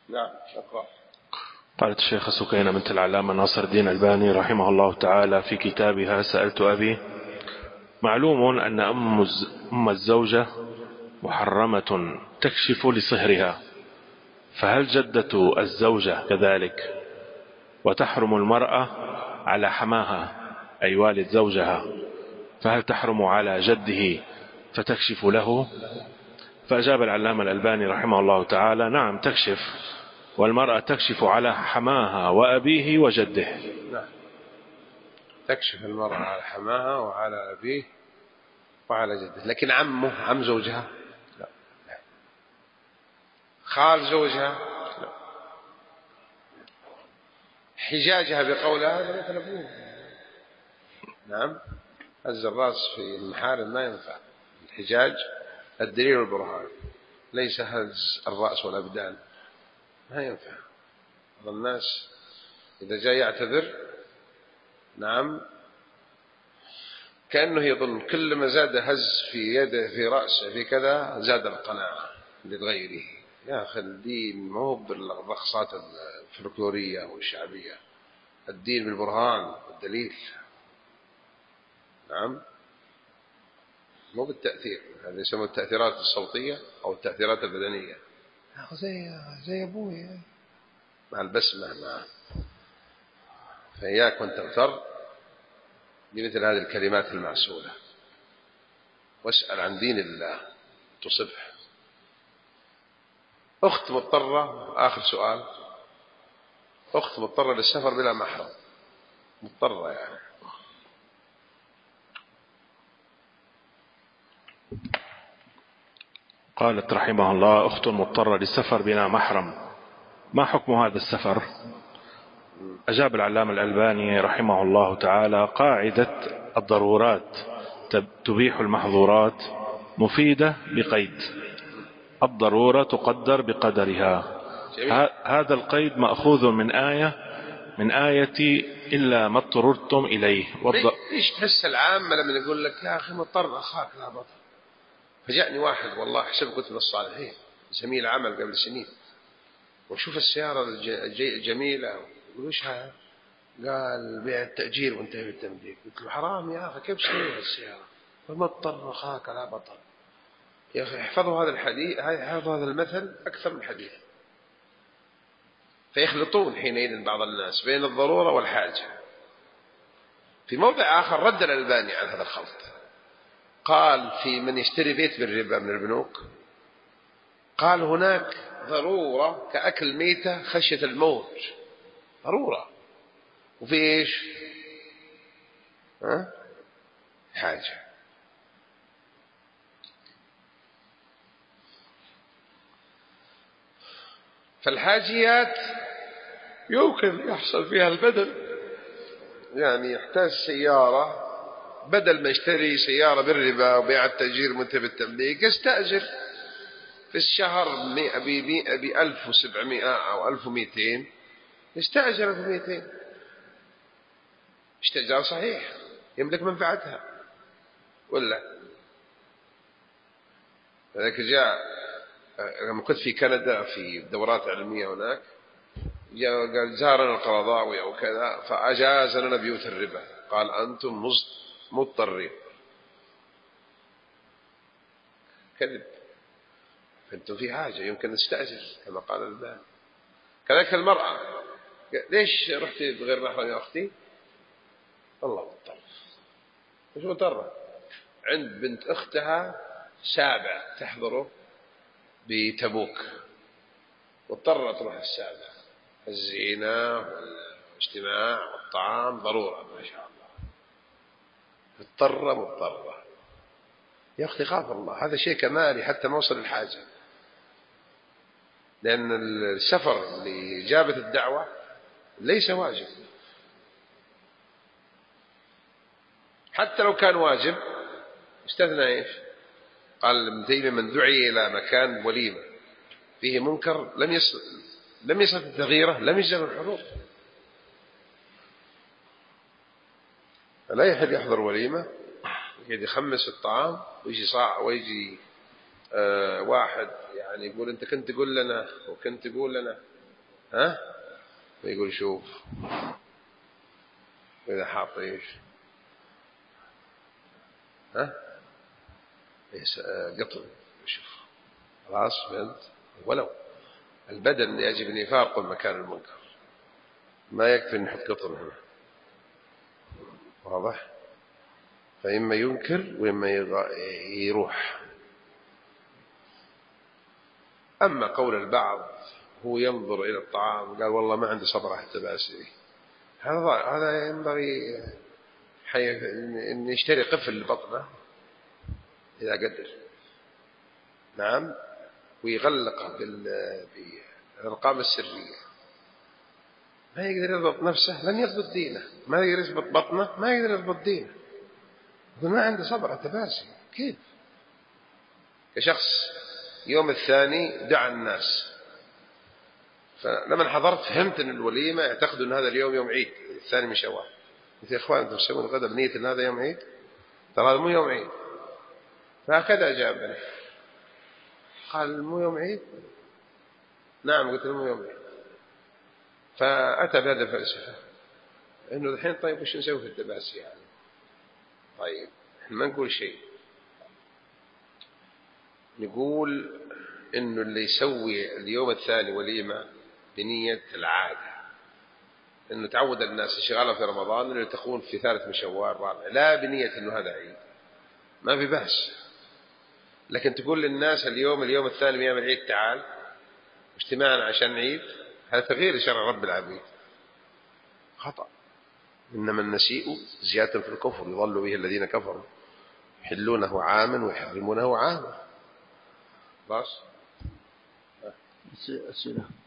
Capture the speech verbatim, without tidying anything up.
نعم أقرأ. قالت الشيخة سكينة بنت العلامة ناصر الدين الألباني رحمه الله تعالى في كتابها سألت أبي: معلوم أن أم الزوجة محرمة تكشف لصهرها، فهل جدة الزوجة كذلك؟ وتحرم المرأة على حماها أي والد زوجها، فهل تحرم على جده فتكشف له؟ فأجاب العلامة الألباني رحمه الله تعالى: نعم تكشف، والمرأة تكشف على حماها وأبيه وجده. نعم تكشف المرأة على حماها وعلى أبيه وعلى جده، لكن عمه عم زوجها لا. خال زوجها لا. حجاجها بقولها هذا مثل أبوه. نعم هز الرأس في المحارم ما ينفع. الحجاج الدليل والبرهان، ليس هز الرأس والأبدان، ما ينفع. بعض الناس إذا جاء يعتذر نعم كأنه يظن كل ما زاد هز في يده في رأسه في كذا زاد القناعة لغيره. يا أخي الدين ما هو بالرقصات الفلكلورية والشعبية، الدين بالبرهان والدليل. نعم مو بالتأثير، هذا يسمى التأثيرات الصوتية أو التأثيرات البدنية، زي زي أبوي مع البسمة معه. فإياك وأن تغتر بمثل هذه الكلمات المعسولة، واسأل عن دين الله تصبح. أخت مضطرة، آخر سؤال، أخت مضطرة للسفر بلا محرم، مضطرة يعني قالت رحمه الله: أخت مضطرة للسفر بلا محرم، ما حكم هذا السفر؟ أجاب العلامة الألباني رحمه الله تعالى: قاعدة الضرورات تبيح المحظورات مفيدة بقيد، الضرورة تقدر بقدرها. هذا القيد مأخوذ من آية من آية إلا ما اضطررتم إليه. ليش تحس العامة لما يقول لك يا أخي مضطر أخاك لا بطل؟ فجاءني واحد والله حسب كنت من الصالحين زميل عمل قبل سنين، وشوف السيارة الجميلة وش هذا؟ قال بيع التأجير وانتهي بالتمليك. قلت له حرام يا أخي كيف تشتري السيارة؟ فمضطر أخاك لا بطل. يا أخي احفظوا هذا الحديث، احفظوا هذا المثل أكثر من حديث. فيخلطون حينئذ بعض الناس بين الضرورة والحاجة. في موضع آخر رد الألباني عن هذا الخلط، قال في من يشتري بيت بالربا من البنوك، قال هناك ضرورة كأكل ميتة خشية الموت، ضرورة، وفي إيش ها؟ حاجة. فالحاجيات يمكن يحصل فيها البدل، يعني يحتاج سيارة، بدل ما يشتري سيارة بالربا وبيع التأجير منتهي بالتمليك يستأجر في الشهر بألف وسبعمائة أو ألف ومئتين، يستأجر ألف ومئتين، استئجار صحيح يملك منفعتها ولا. لذلك جاء لما كنت في كندا في دورات علمية هناك، قال زارنا القرضاوي أو كذا فأجاز لنا بيوت الربا، قال أنتم مضطرين. كذب، فأنتم في حاجة يمكن نستأجر كما قال البان. كذلك المرأة، ليش رحتي بغير محرم يا أختي؟ الله مضطر. مش مضطرة، عند بنت أختها سابع تحضره بتبوك، مضطرة تروح السابع، الزينة والاجتماع والطعام ضرورة ما شاء الله، مضطرة مضطرة. يا أختي خاف الله، هذا شيء كمالي حتى ما وصل الحاجة، لأن السفر لإجابة الدعوة ليس واجب، حتى لو كان واجب استثنى إيش؟ قال ابن تيمية من دعي إلى مكان وليمة فيه منكر لم يصل لم يصل التغييره لم يجزم الحضور. فلا يحد يحضر وليمة يجي يخمس الطعام ويجي صاع ويجي آه واحد يعني يقول أنت كنت تقول لنا وكنت تقول لنا ها ويقول شوف إذا حاط إيش ها قطن شوف خلاص فهمت. ولو البدن يجب أن يفارق المكان المنكر، ما يكفي أن نحط قطن هنا، واضح؟ فإما ينكر وإما يروح. أما قول البعض هو ينظر إلى الطعام قال والله ما عندي صبر حتى بأسري، هذا هذا ينبغي أن يشتري قفل لبطنه إذا قدر، نعم، ويغلقه بالأرقام السرية. ما يقدر يضبط نفسه لن يضبط دينه، ما يقدر يضبط بطنه ما يقدر يضبط دينه. يقول ما عنده صبر حتى بأسري. كيف؟ كشخص يوم الثاني دعا الناس، فلما حضرت فهمت أن الوليمة يعتقدوا أن هذا اليوم يوم عيد الثاني من شوال. قلت يا إخوان أنتم تسوون غدا بنية أن هذا يوم عيد؟ ترى هذا مو يوم عيد. فهكذا أجابني قال مو يوم عيد؟ نعم قلت له مو يوم عيد. فأتى بهذا الفلسفة إنه الحين طيب وش نسوي في التباسي يعني؟ طيب إحنا ما نقول شيء، نقول إنه اللي يسوي اليوم الثاني وليمة بنية العادة، إنه تعود الناس شغالة في رمضان إنه تكون في ثالث من شوال رابع، لا بنية إنه هذا عيد، ما في بأس. لكن تقول للناس اليوم اليوم الثاني من أيام العيد تعال اجتماعنا عشان عيد، هذا تغيير شرع رب العالمين، خطأ. إنما النسيء زيادة في الكفر يضل به الذين كفروا يحلونه عاما ويحرمونه عاما. بس أسئلة